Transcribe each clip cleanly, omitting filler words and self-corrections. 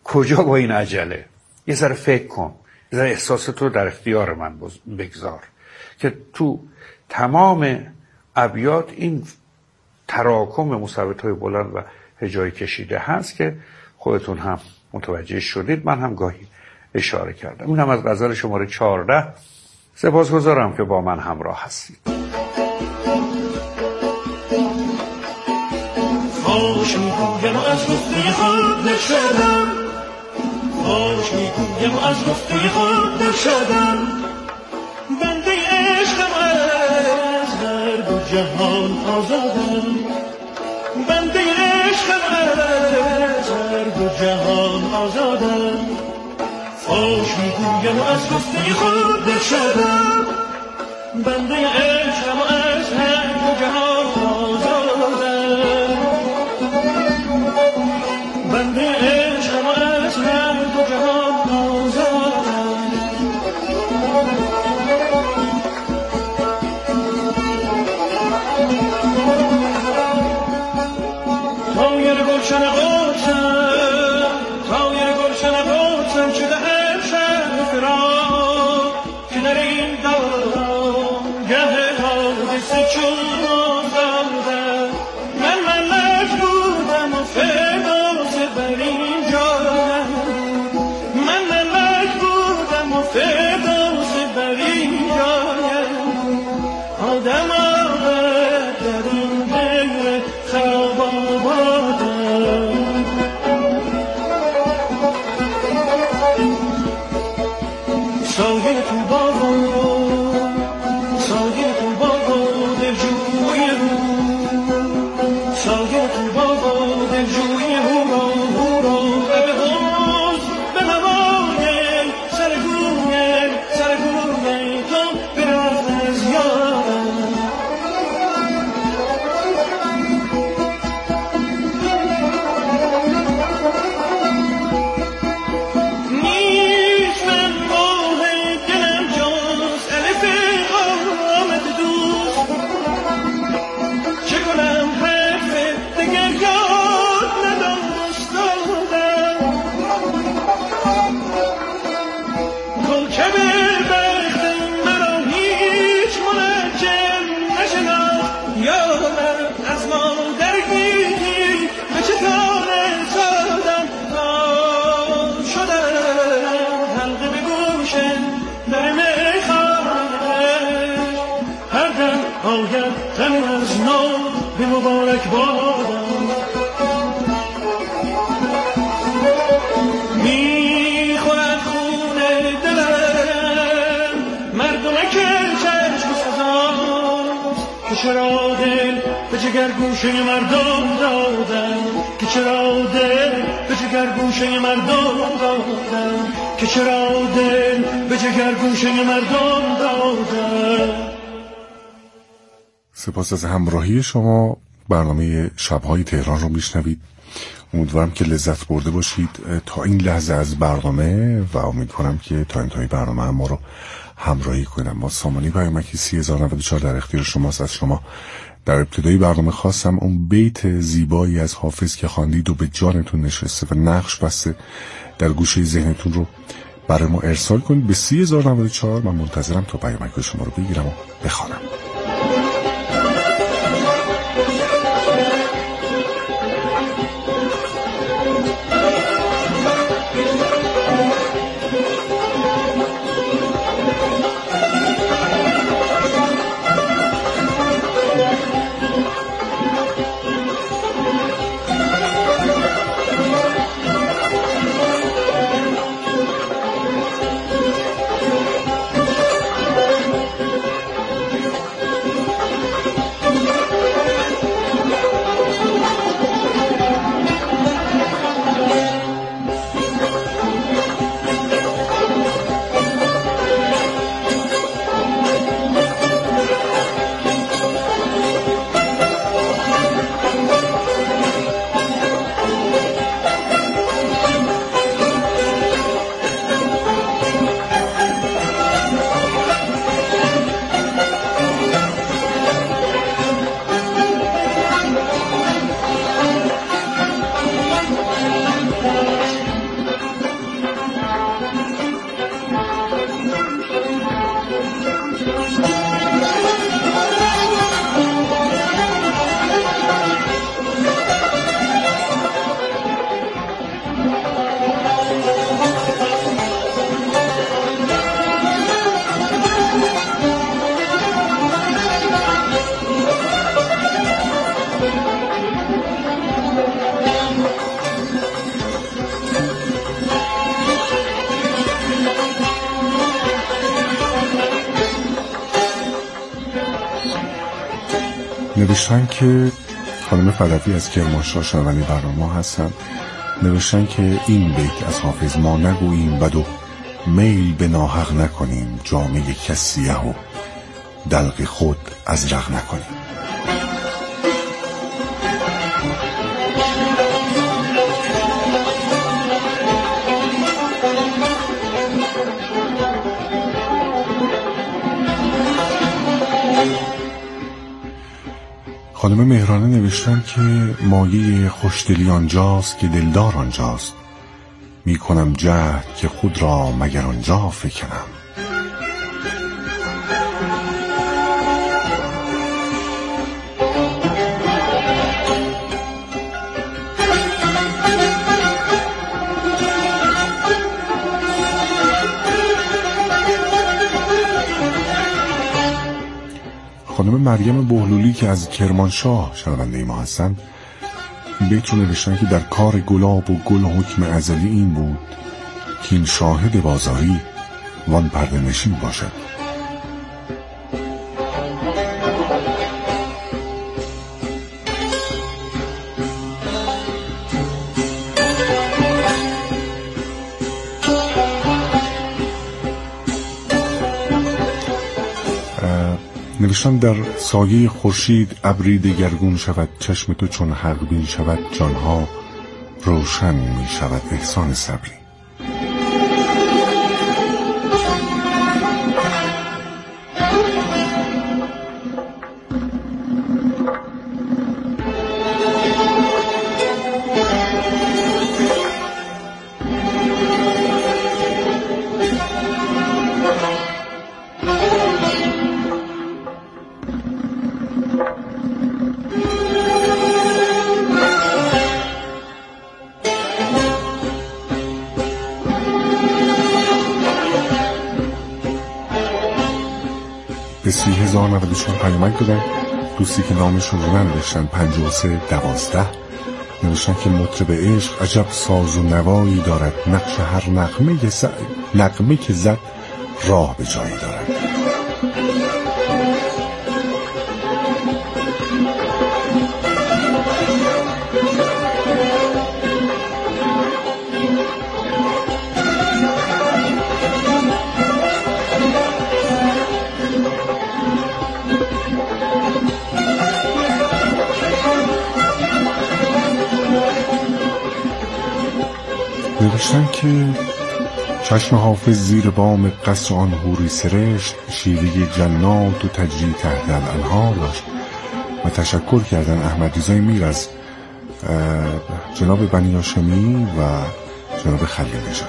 کجا با این عجله؟ یه ذره فکر کن، یه ذره احساسات رو در اختیار من بگذار که تو تمام ابیات این تراکم مثبت‌های بلند و هجای کشیده هست که خودتون هم متوجه شدید، من هم گاهی اشاره کردم. این هم از غزل شماره 14. سپاسگزارم که با من همراه هستید. خوش میگویم از گفته خود نشدم، خوش میگویم از گفته خود نشدم، بنده عشقم از هر دو جهان آزادم، بنده عشقم از هر دو جهان آزادم، خوش میگویم از گفته خود نشدم، بنده عشقم از هر دو جهان آزادم، بنده عشقم از هر دو جهان آزادم. طایر گلشن قدسم، طایر گلشن قدسم شده هر شب فراق، که در این دوران گه حادثه چون آزادم، من ملک بودم و فردوس بر این جایم، من ملک بودم و فردوس بر این جایم، آدم آمد در این دل خراب آبادم، سایه تو باغ، سایه تو باغ دلجوی رو، سایه تو باغ دلجوی هورا هورا، به حوز به هوای سرگوی تو برفت از یادم، نیست من ماه دلم جز الف آمد دوست، چه کنم حرف دگر یاد نداشتم، کوکب بخت مرا هیچ منجم نشناخت، یادم از مادرگی به چطور زادم، شدم حلقه به گوش در میخانه‌اش، هر دم آید تن از نو به مبارک بادم، میخورد خون دلم مردمک چشم سزاست، که چرا دل به جگر گوشه مردم دادم، که چرا دل به جگر گوشه مردم دادم، که چرا دل به جگر گوشه مردم دادم. سپاس از همراهی شما. برنامه شب‌های تهران رو میشنوید. امیدوارم که لذت برده باشید تا این لحظه از برنامه و امیدوارم که تا انتهای برنامه هم ما رو همراهی کنم. ما سامانی پیامکی 3094 در اختیار شماست. از شما در ابتدای برنامه خواستم اون بیت زیبایی از حافظ که خواندید و به جانتون نشسته و نقش بسته در گوشه ذهنتون رو برای ما ارسال کنید به 3094. من منتظرم تا پیامک شما رو بگیرم و بخوانم. نوشتن که خانم فدوی از کرمانشاه شنونده برنامه هستن. نوشتن که این بیت از حافظ: ما نگوییم بد و میل به ناحق نکنیم، جامه کس سیه و دلق خود ازرق نکنیم. خانم مهرانه نوشتن که مایه خوشدلی آنجاست که دلدار آنجاست، می کنم جهد که خود را مگر آنجا فکنم. خانم مریم بهلولی که از کرمانشاه شنونده ما هستن بیت رو نوشتن که در کار گلاب و گل حکم ازلی این بود که این شاهد بازاری وان پرده نشین باشد. نوشتن در سایه خورشید ابری دگرگون شود، چشم تو چون حق بین شود، جانها روشن می شود. احسان صبری. به 30,094 پیامک دادن. دوستی که نامشون رو ننوشتن 5312 نوشتن که مطرب عشق عجب ساز و نوایی دارد، نقش هر نغمه که زد راه به جایی دارد. نوشتن که چشم حافظ زیر بام قصر آن حوری سرشت، شیوه جنات و تجری تحت الانهار داشت و تشکر کردن احمد رضای میر از جناب بنی هاشمی و جناب خلیل نژاد.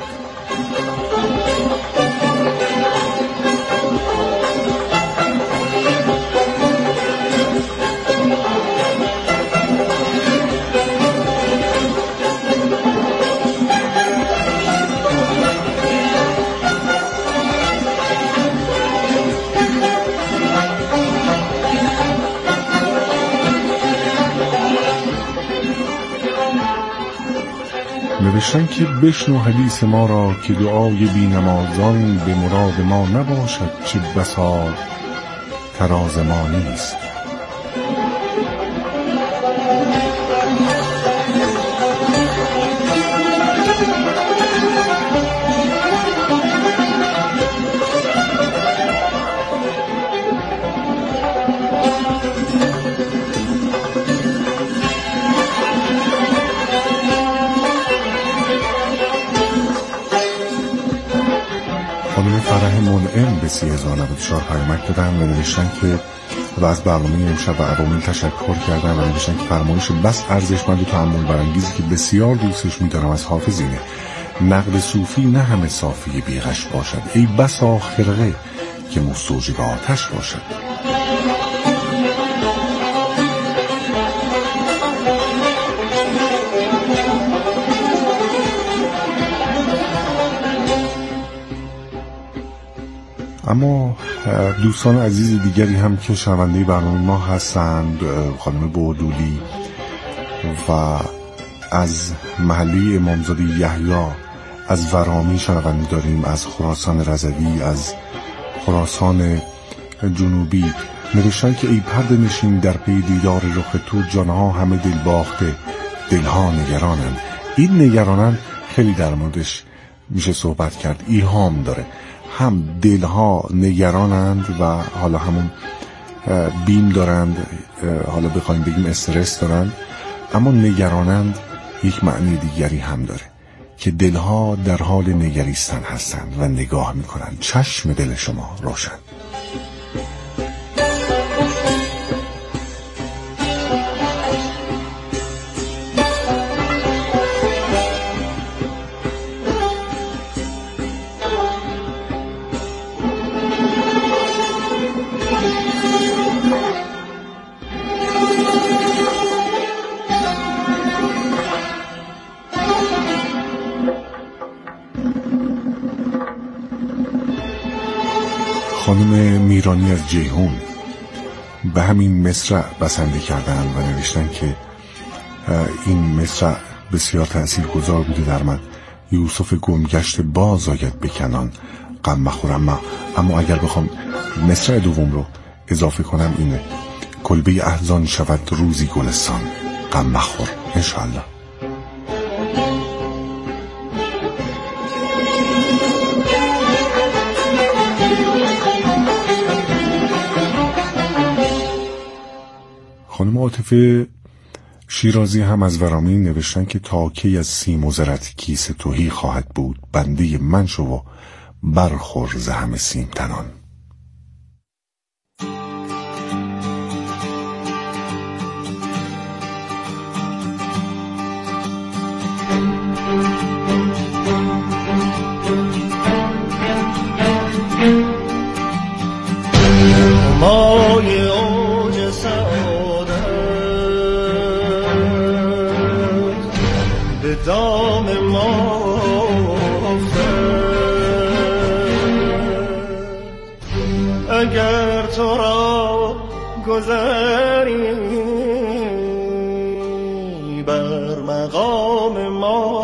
نوشتن که بشنو حدیث ما را که دعای بی نمازان به مراد ما نباشد، چه بسا تراز ما نیست. فرح منعم به 30,094 پیامک دادن و نوشتن که و از برنامه امشب و عوامل تشکر کردن و نوشتن که فرمایش بس ارزشمند و تأمل برانگیزی که بسیار دوستش می‌دارم از حافظ اینه: نقد صوفی نه همه صافی بیغش باشد، ای بسا خرقه که مستوجب آتش باشد. اما دوستان عزیز دیگری هم که شنونده برنامه ما هستند، خانم بودولی و از محله امامزاده یحیی از ورامی شنونده داریم، از خراسان رضوی، از خراسان جنوبی نوشتن که ای پرده نشین در پی دیدار رخ تو، جانها همه دل باخته، دلها نگرانند. این نگرانند خیلی در موردش میشه صحبت کرد. ایهام داره، هم دلها نگرانند و حالا همون بیم دارند، حالا بخوایم بگیم استرس دارند، اما نگرانند یک معنی دیگری هم داره که دلها در حال نگریستن هستند و نگاه میکنند. چشم دل شما روشن. خانم میرانی از جیهون به همین مصرع بسنده کردن و نوشتن که این مصرع بسیار تأثیرگذار بوده در من. یوسف گمگشت باز آید به کنان، غم مخورم. اما اگر بخوام مصرع دوم رو اضافه کنم اینه: کلبه احزان شود روزی گلستان، غم مخور انشاءالله. خانم عاطفه شیرازی هم از ورامین نوشتن که تا کی از سیم و زرت کیسه تهی خواهد بود، بنده من شو و برخور ز همه سیم تنان. دام ما اگر تو را گذری بر مقام ما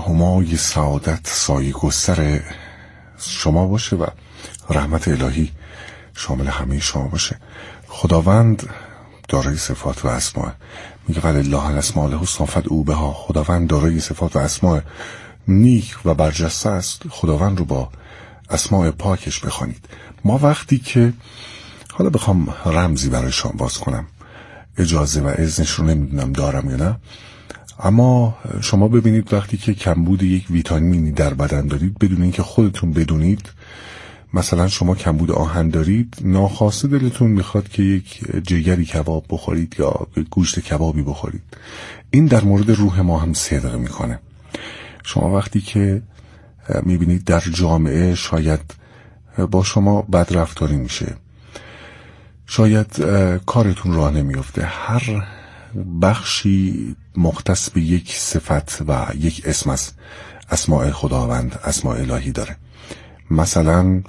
همای سعادت سایه گستر شما باشه و رحمت الهی شامل همه شما باشه. خداوند دارای صفات و اسماء، میگه ولله الاسماء الحسنی فادعوه بها. خداوند دارای صفات و اسماء نیک و برجسته است، خداوند رو با اسماء پاکش بخوانید. ما وقتی که حالا بخوام رمزی برای شما باز کنم، اجازه و اذنش رو نمیدونم دارم یا نه، اما شما ببینید وقتی که کمبود یک ویتامینی در بدن دارید بدون اینکه خودتون بدونید، مثلا شما کمبود آهن دارید، ناخواسته دلتون میخواد که یک جگری کباب بخورید یا گوشت کبابی بخورید. این در مورد روح ما هم صدق میکنه. شما وقتی که میبینید در جامعه شاید با شما بد رفتاری میشه، شاید کارتون راه نمیفته، هر بخشی مختص به یک صفت و یک اسم از اسماء خداوند، اسماء الهی داره. مثلا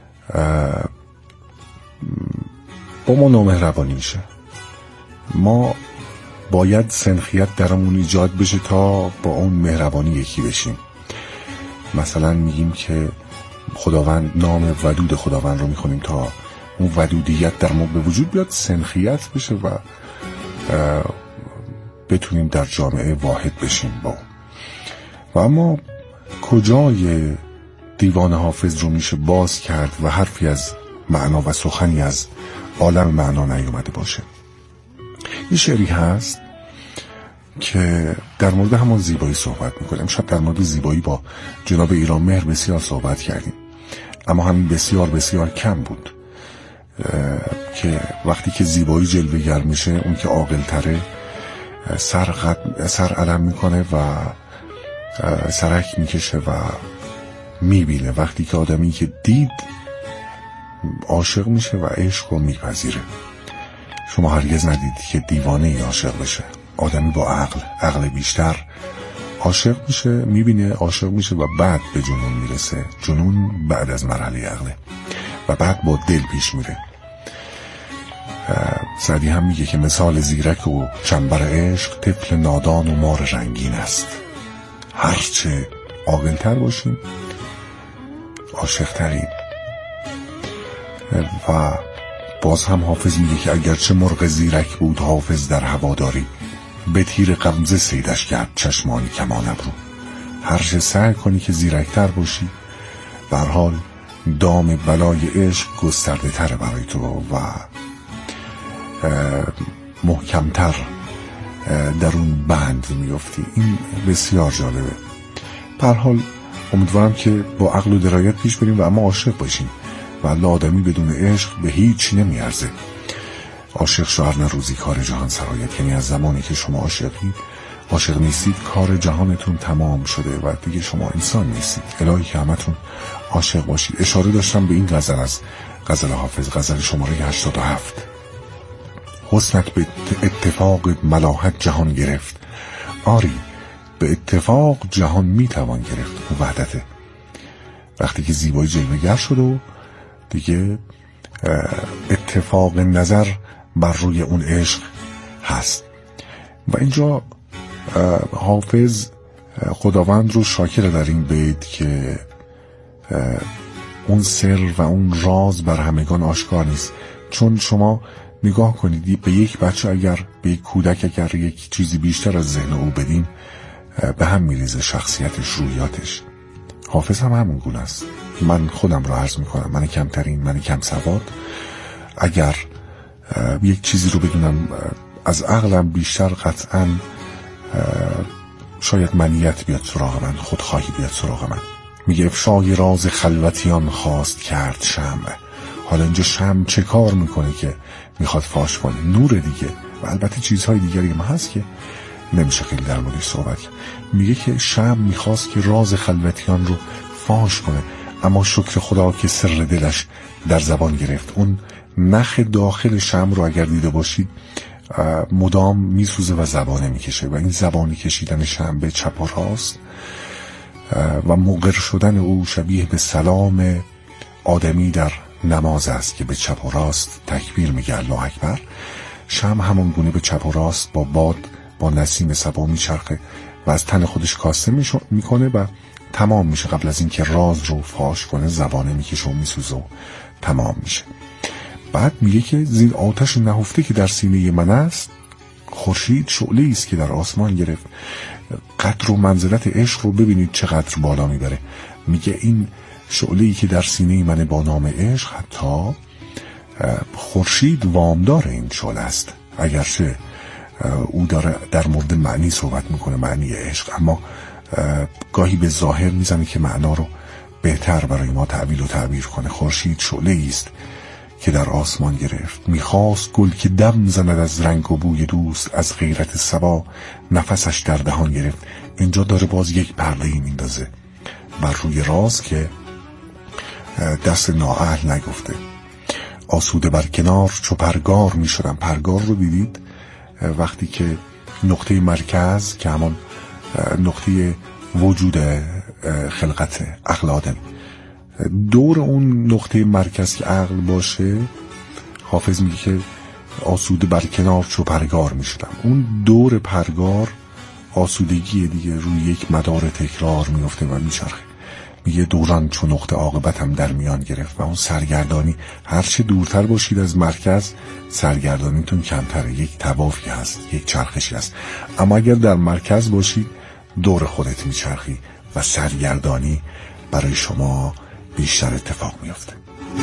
با ما نامهربانی میشه، ما باید سنخیت درمون ایجاد بشه تا با اون مهربانی یکی بشیم. مثلا میگیم که خداوند، نام ودود خداوند رو میخونیم تا اون ودودیت در ما به وجود بیاد، سنخیت بشه و بتونیم در جامعه واحد بشیم با اون. و اما کجای دیوان حافظ رو میشه باز کرد و حرفی از معنا و سخنی از عالم معنا نیومده باشه؟ یه شعری هست که در مورد همون زیبایی صحبت میکنه. امشب در مورد زیبایی با جناب ایرانمهر بسیار صحبت کردیم، اما همین بسیار بسیار کم بود که وقتی که زیبایی جلوه‌گر میشه، اون که عاقل‌تره سر علم میکنه و سرک میکشه و میبینه. وقتی که آدمی که دید عاشق میشه و عشق رو میپذیره. شما هرگز ندید که دیوانه ای عاشق بشه. آدمی با عقل بیشتر عاشق میشه، میبینه عاشق میشه و بعد به جنون میرسه. جنون بعد از مرحله عقله و بعد با دل پیش میره. سعدی هم میگه که مثال زیرک و چنبر عشق طفل نادان و مار رنگین است. هرچه عاقل‌تر باشیم عاشق‌تریم. و باز هم حافظ میگه که اگرچه مرغ زیرک بود حافظ در هواداری، به تیر غمزه صیدش کرد چشمانی کمان ابرو. هرچه سعی کنی که زیرکتر باشی، به هر حال دام بلای عشق گسترده تر برای تو و محکمتر در اون بند میفتی. این بسیار جالبه. به هر حال امیدوارم که با عقل و درایت پیش بریم و اما عاشق باشیم. و آدمی بدون عشق به هیچ نمیارزه. عاشق شوهر نه روزی کار جهان سرایت، یعنی از زمانی که شما عاشق نیستید کار جهانتون تمام شده و دیگه شما انسان نیستید. الهی که همتون عاشق باشید. اشاره داشتم به این غزل از غزل حافظ، غزل شماره 87. حسنت به اتفاق ملاحت جهان گرفت، آری به اتفاق جهان میتوان گرفت. و وحدته. وقتی که زیبایی جلوه‌گر شد و دیگه اتفاق نظر بر روی اون عشق هست. و اینجا حافظ خداوند رو شاکر در این بیت که اون سر و اون راز بر همگان آشکار نیست. چون شما نگاه کنید به یک بچه، اگر به یک کودک اگر یک چیزی بیشتر از ذهن او بدیم به هم میریزه شخصیتش، رویاتش. حافظ هم همون گونه است. من خودم رو عرض میکنم، من کمترین، من کم سواد، اگر یک چیزی رو بدونم از عقلم بیشتر، قطعا شاید منیت بیاد سراغ من، خودخواهی بیاد سراغ من. میگه افشای راز خلوتیان خواست کرد شمع. حالا اینجا شمع چه کار میکنه که میخواد فاش کنه؟ نور دیگه. و البته چیزهای دیگری هم هست که نمیشه خیلی در موردش صحبت کرد. میگه که شمع میخواست که راز خلوتیان رو فاش کنه، اما شکر خدا که سر دلش در زبان گرفت. اون نخ داخل شمع رو اگر دیده باشید مدام میسوزه و زبانه میکشه و این زبانی کشیدن شمع به چپ و راست و مقر شدن او شبیه به سلام آدمی در نماز است که به چپ و راست تکبیر میگه الله اکبر. شمع همون گونه به چپ و راست با باد، با نسیم صبا میچرخه و از تن خودش کاسته میکنه و تمام میشه. قبل از اینکه راز رو فاش کنه زبانه میکشه و میسوزه و تمام میشه. بعد میگه که زین آتش نهفته که در سینه من است، خورشید شعله است که در آسمان گرفت. قدر و منزلت عشق رو ببینید چقدر بالا میبره. میگه این شعله‌ای که در سینه من با نام عشق، حتی خورشید وامدار این شعله است. اگرچه او داره در مورد معنی صحبت میکنه، معنی عشق، اما گاهی به ظاهر میزنه که معنا رو بهتر برای ما تعبیر و تعبیر کنه. خورشید شعله‌ای است که در آسمان گرفت، میخواست گل که دم زند از رنگ و بوی دوست، از غیرت صبا نفسش در دهان گرفت. اینجا داره باز یک پرده‌ای میندازه بر روی راز که دست نااهل نگفته. آسوده بر کنار چو پرگار میشدم. پرگار رو دیدید وقتی که نقطه مرکز که همون نقطه وجود خلقت عقل آدم، دور اون نقطه مرکز که عقل باشه، حافظ میگه که آسوده بر کنار چو پرگار میشدم. اون دور پرگار آسودگی دیگه روی یک مدار تکرار میفته و میچرخه. میگه دوران چو نقطه عاقبتم در میان گرفت. و اون سرگردانی، هرچه دورتر باشید از مرکز سرگردانیتون کمتره، یک طوافی هست، یک چرخشی هست. اما اگر در مرکز باشید دور خودت میچرخی و سرگردانی برای شما بیشتر اتفاق میفته.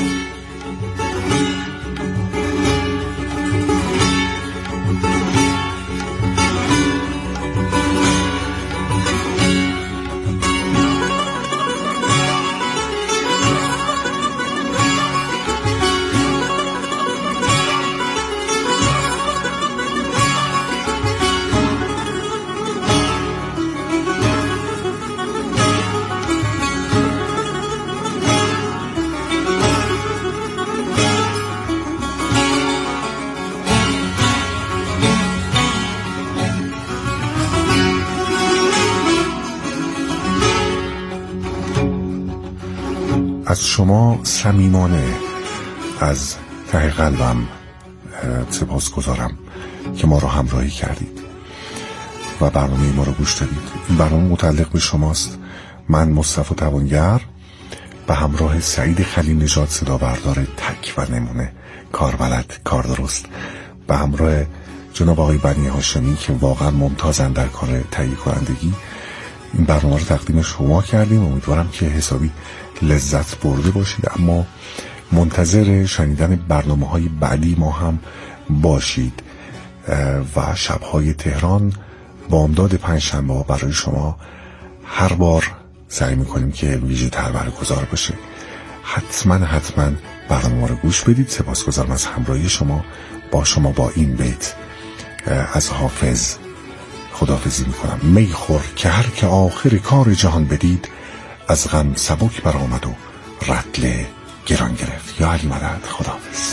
از شما صمیمانه از ته قلبم سپاس گذارم که ما رو همراهی کردید و برنامه ما رو گوش دادید. این برنامه متعلق به شماست. من مصطفی توانگر به همراه سعید خلیل نژاد صدا بردار تک و نمونه، کاربلد، کار درست، به همراه جناب آقای بنی هاشمی که واقعا ممتازن در کار تهیه کنندگی، این برنامه رو تقدیم شما کردیم. امیدوارم که حسابی لذت برده باشید، اما منتظر شنیدن برنامه‌های بعدی ما هم باشید و شب‌های تهران بامداد پنجشنبه برای شما هر بار سعی می‌کنیم که ویژه‌تر برگزار بشه. حتما برنامه رو گوش بدید. سپاسگزارم از همراهی شما. با این بیت از حافظ خداحافظی می‌کنم. می خور که هر که آخر کار جهان بدید، از غم سبک برآمد و رطل گران گرفت. یا علی مدد. خداحافظ.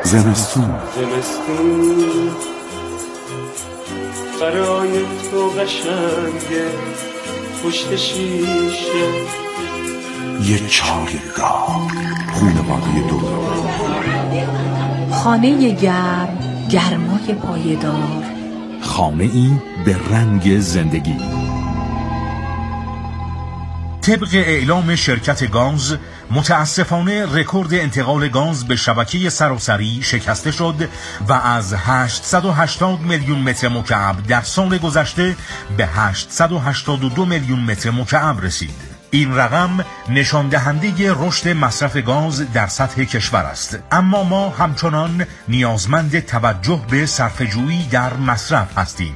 زمستون برای تو قشنگه پشت شیشه یه چایگاه خونواده دور خانه گرم گرمای پایدار خانه ای به رنگ زندگی. طبق اعلام شرکت گاز متاسفانه رکورد انتقال گاز به شبکه سراسری شکسته شد و از 880 میلیون متر مکعب در سال گذشته به 882 میلیون متر مکعب رسید. این رقم نشان دهنده رشد مصرف گاز در سطح کشور است، اما ما همچنان نیازمند توجه به صرفه‌جویی در مصرف هستیم.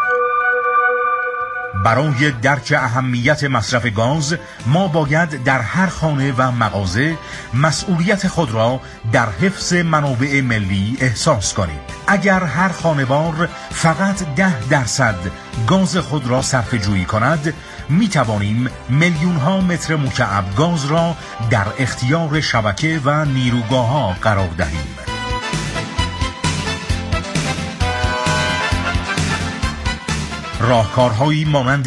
برای درک اهمیت مصرف گاز ما باید در هر خانه و مغازه مسئولیت خود را در حفظ منابع ملی احساس کنیم. اگر هر خانوار فقط 10% گاز خود را صرفه‌جویی کند، می توانیم میلیون ها متر مکعب گاز را در اختیار شبکه و نیروگاه ها قرار دهیم. راهکارهایی مانند